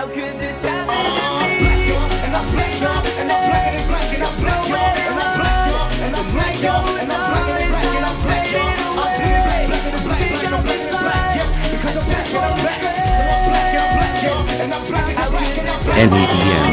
How could this happen to me? And I'm black, y'all, and I'm black, and I'm black, and I'm black, y'all, and I'm black, y'all, and I'm black, y'all, and I'm black, and I'm black, and I'm black, y'all. I'm black, black, and I'm black, black, and I'm black, and I'm black, yeah. Because I'm black, and I'm black, and I'm black, and I'm black, y'all, and I'm black, and I'm black, and I'm black. NEDM